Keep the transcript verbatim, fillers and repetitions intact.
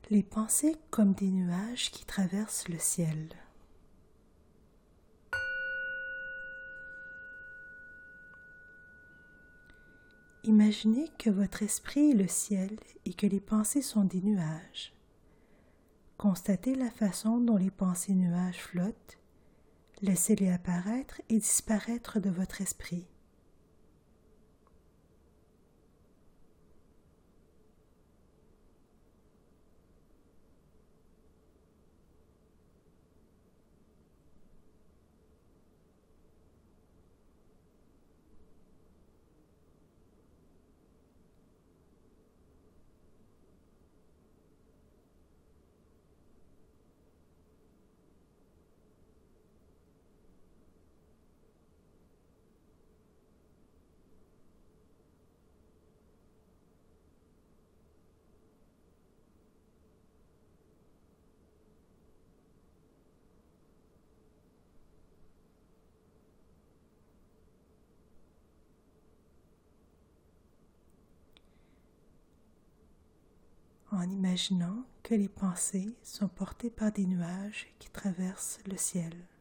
Les pensées comme des nuages qui traversent le ciel. Imaginez que votre esprit est le ciel et que les pensées sont des nuages. Constatez la façon dont les pensées nuages flottent. Laissez-les apparaître et disparaître de votre esprit. En imaginant que les pensées sont portées par des nuages qui traversent le ciel.